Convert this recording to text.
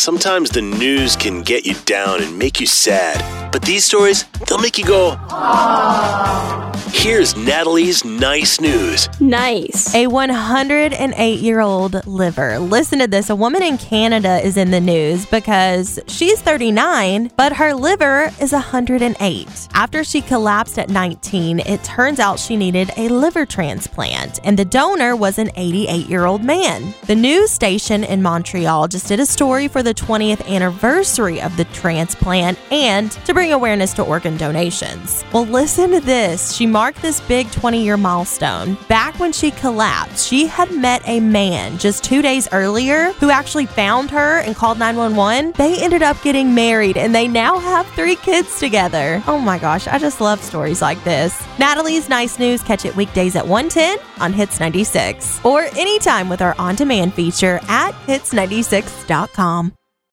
sometimes the news can get you down and make you sad. But these stories, they'll make you go, aww. Here's Natalie's nice news. Nice. A 108-year-old liver. Listen to this. A woman in Canada is in the news because she's 39, but her liver is 108. After she collapsed at 19, it turns out she needed a liver transplant, and the donor was an 88-year-old man. The news station in Montreal just did a story for the 20th anniversary of the transplant and to bring awareness to organ donations. Well, listen to this. She marked this big 20-year milestone. Back when she collapsed, she had met a man just 2 days earlier who actually found her and called 911. They ended up getting married and they now have 3 kids together. Oh my gosh, I just love stories like this. Natalie's Nice News, catch it weekdays at 1:10 on Hits 96 or anytime with our on-demand feature at hits96.com.